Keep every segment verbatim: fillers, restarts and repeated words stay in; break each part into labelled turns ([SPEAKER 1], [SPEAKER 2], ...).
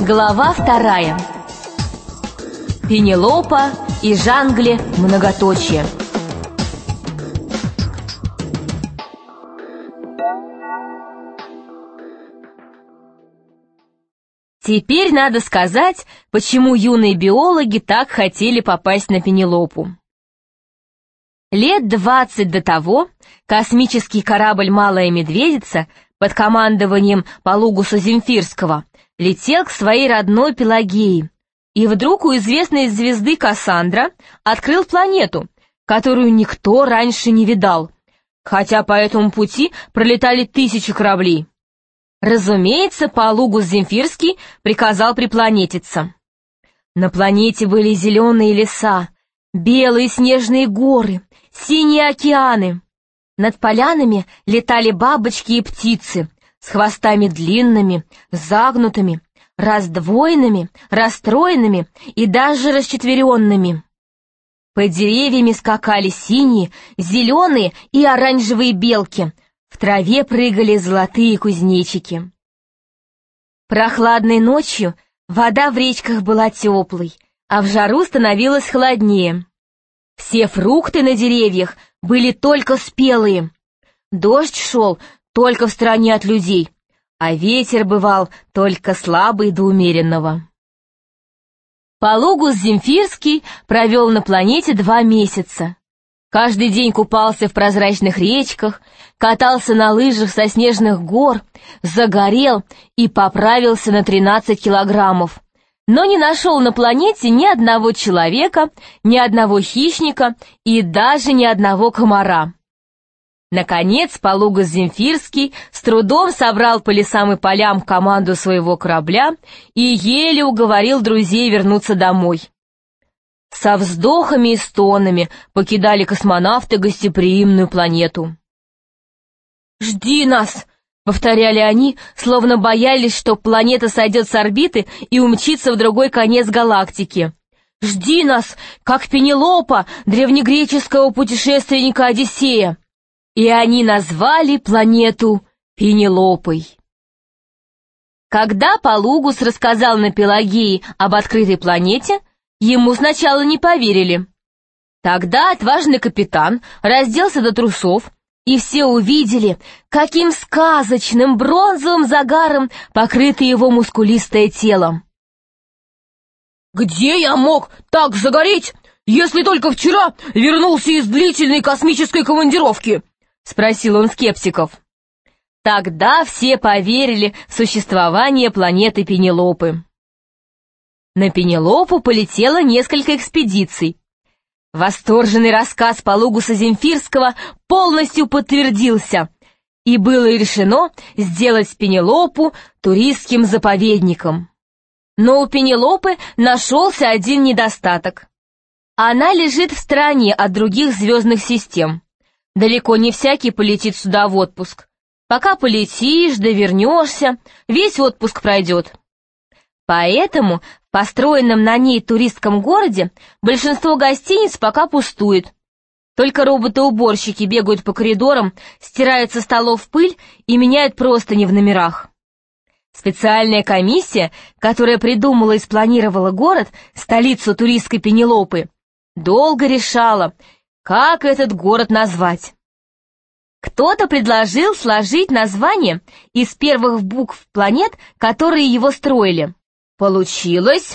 [SPEAKER 1] Глава вторая. Пенелопа и Жангле многоточие. Теперь надо сказать, почему юные биологи так хотели попасть на Пенелопу. Лет двадцать до того космический корабль «Малая медведица» под командованием Полугуса Земфирского летел к своей родной Пелагее, и вдруг у известной звезды Кассандра открыл планету, которую никто раньше не видал, хотя по этому пути пролетали тысячи кораблей. Разумеется, Полугус Земфирский приказал припланетиться. На планете были зеленые леса, белые снежные горы, синие океаны. Над полянами летали бабочки и птицы с хвостами длинными, загнутыми, раздвоенными, расстроенными и даже расчетверенными. Под деревьями скакали синие, зеленые и оранжевые белки, в траве прыгали золотые кузнечики. Прохладной ночью вода в речках была теплой, а в жару становилось холоднее. Все фрукты на деревьях были только спелые. Дождь шел только в стороне от людей, а ветер бывал только слабый до умеренного. Полугус Земфирский провел на планете два месяца. Каждый день купался в прозрачных речках, катался на лыжах со снежных гор, загорел и поправился на тринадцать килограммов, но не нашел на планете ни одного человека, ни одного хищника и даже ни одного комара. Наконец Полугус Земфирский с трудом собрал по лесам и полям команду своего корабля и еле уговорил друзей вернуться домой. Со вздохами и стонами покидали космонавты гостеприимную планету. «Жди нас!» — повторяли они, словно боялись, что планета сойдет с орбиты и умчится в другой конец галактики. «Жди нас, как Пенелопа, древнегреческого путешественника Одиссея!» И они назвали планету Пенелопой. Когда Полугус рассказал на Пелагее об открытой планете, ему сначала не поверили. Тогда отважный капитан разделся до трусов, и все увидели, каким сказочным бронзовым загаром покрыто его мускулистое тело. «Где я мог так загореть, если только вчера вернулся из длительной космической командировки?» — спросил он скептиков. Тогда все поверили в существование планеты Пенелопы. На Пенелопу полетело несколько экспедиций. Восторженный рассказ Полугуса Земфирского полностью подтвердился, и было решено сделать Пенелопу туристским заповедником. Но у Пенелопы нашелся один недостаток. Она лежит в стороне от других звездных систем. Далеко не всякий полетит сюда в отпуск. Пока полетишь, да вернешься, весь отпуск пройдет. Поэтому в построенном на ней туристском городе большинство гостиниц пока пустует. Только роботы-уборщики бегают по коридорам, стирают со столов пыль и меняют простыни в номерах. Специальная комиссия, которая придумала и спланировала город, столицу туристской Пенелопы, долго решала, как этот город назвать. Кто-то предложил сложить название из первых букв планет, которые его строили. Получилось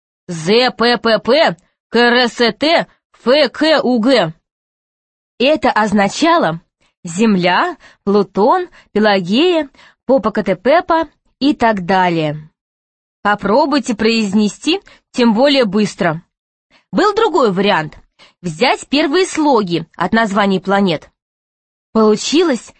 [SPEAKER 1] ЗППП КРСТ ФКУГ. Это означало Земля, Плутон, Пелагея, Попокатепепа и так далее. Попробуйте произнести, тем более быстро. Был другой вариант — взять первые слоги от названий планет. Получилось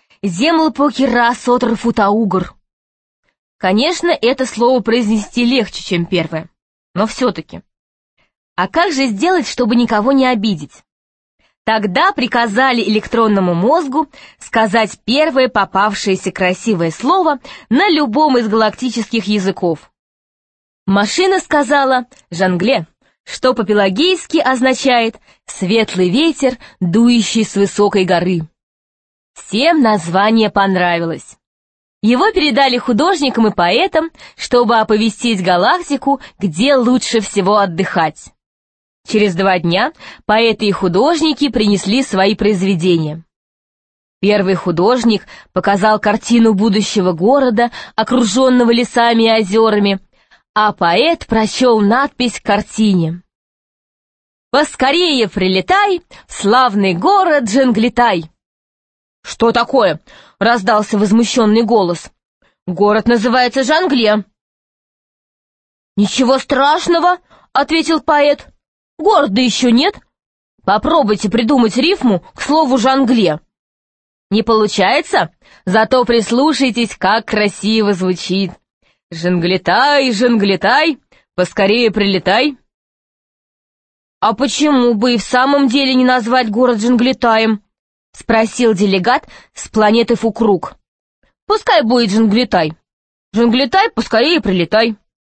[SPEAKER 1] Землпокерасотрфутаугр. Конечно, это слово произнести легче, чем первое, но все-таки. А как же сделать, чтобы никого не обидеть? Тогда приказали электронному мозгу сказать первое попавшееся красивое слово на любом из галактических языков. Машина сказала «Жангле», что по-пелагейски означает «светлый ветер, дующий с высокой горы». Всем название понравилось. Его передали художникам и поэтам, чтобы оповестить галактику, где лучше всего отдыхать. Через два дня поэты и художники принесли свои произведения. Первый художник показал картину будущего города, окруженного лесами и озерами, а поэт прочел надпись к картине. «Поскорее прилетай в славный город Джанглитай!» «Что такое?» — раздался возмущенный голос. «Город называется Жангле». «Ничего страшного», — ответил поэт. «Города еще нет. Попробуйте придумать рифму к слову «Жангле». Не получается? Зато прислушайтесь, как красиво звучит. Жанглитай, Жанглитай, поскорее прилетай. А почему бы и в самом деле не назвать город Джанглитаем? Спросил делегат с планеты Фукрук. Пускай будет Джанглитай. Джанглитай, поскорее прилетай.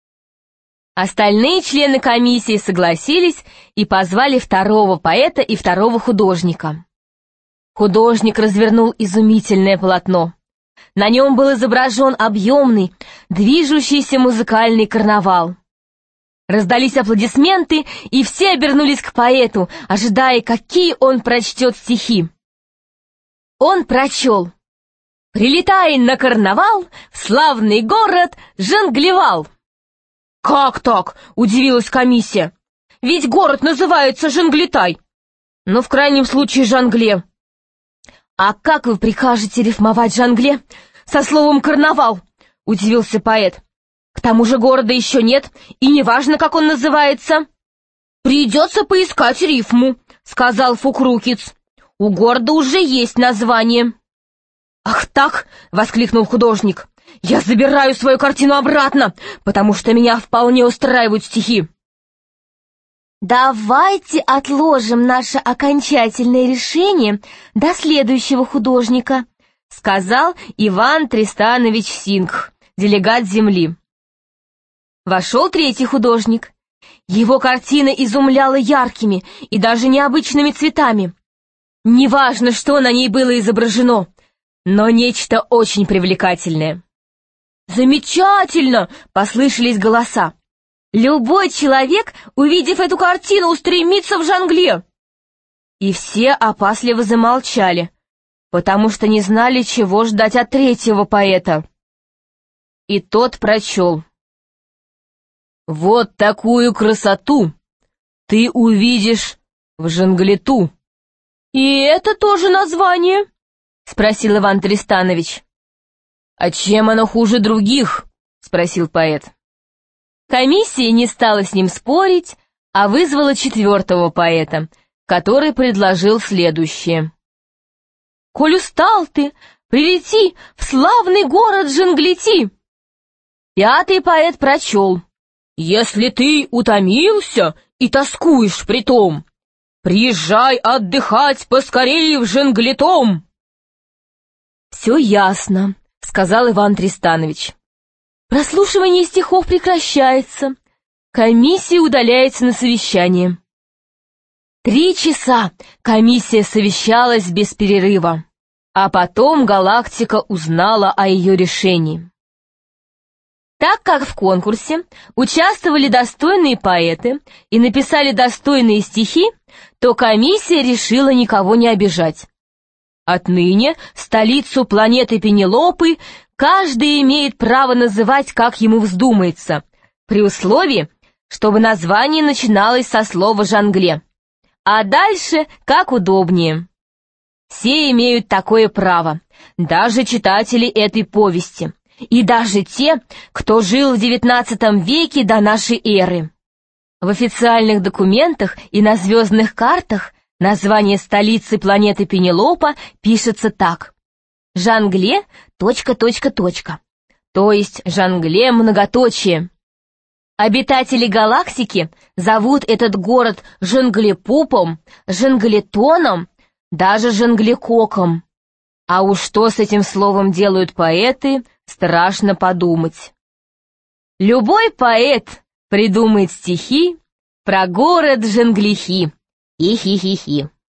[SPEAKER 1] Остальные члены комиссии согласились и позвали второго поэта и второго художника. Художник развернул изумительное полотно. На нем был изображен объемный, движущийся музыкальный карнавал. Раздались аплодисменты, и все обернулись к поэту, ожидая, какие он прочтет стихи. Он прочел: «Прилетай на карнавал в славный город Жанглевал». «Как так?» — удивилась комиссия. «Ведь город называется Жанглитай. Ну, в крайнем случае, Жангле». «А как вы прикажете рифмовать Жангле со словом «карнавал»?» — удивился поэт. «К тому же города еще нет, и неважно, как он называется». «Придется поискать рифму», — сказал Фукрукиц. «У города уже есть название». «Ах так!» — воскликнул художник. «Я забираю свою картину обратно, потому что меня вполне устраивают стихи». «Давайте отложим наше окончательное решение до следующего художника», сказал Иван Тристанович Сингх, делегат Земли. Вошел третий художник. Его картина изумляла яркими и даже необычными цветами. Неважно, что на ней было изображено, но нечто очень привлекательное. «Замечательно!» — послышались голоса. «Любой человек, увидев эту картину, устремится в Жангле!» И все опасливо замолчали, потому что не знали, чего ждать от третьего поэта. И тот прочел: «Вот такую красоту ты увидишь в Жанглету». «И это тоже название?» — спросил Иван Тристанович. «А чем оно хуже других?» — спросил поэт. Комиссия не стала с ним спорить, а вызвала четвертого поэта, который предложил следующее. «Коль устал ты, прилети в славный город Жанглети». Пятый поэт прочел: «Если ты утомился и тоскуешь притом, приезжай отдыхать поскорее в Жанглетом». «Все ясно», — сказал Иван Тристанович. Прослушивание стихов прекращается. Комиссия удаляется на совещание. Три часа комиссия совещалась без перерыва, а потом галактика узнала о ее решении. Так как в конкурсе участвовали достойные поэты и написали достойные стихи, то комиссия решила никого не обижать. Отныне столицу планеты Пенелопы каждый имеет право называть, как ему вздумается, при условии, чтобы название начиналось со слова «Жангле», а дальше как удобнее. Все имеют такое право, даже читатели этой повести, и даже те, кто жил в девятнадцатом веке до нашей эры. В официальных документах и на звездных картах название столицы планеты Пенелопа пишется так: Жангле, точка, точка, точка, то есть Жангле многоточие. Обитатели галактики зовут этот город Жанглепупом, Жанглетоном, даже Жанглекоком. А уж что с этим словом делают поэты, страшно подумать. Любой поэт придумает стихи про город Жанглихи. Хи-хи-хи-хи.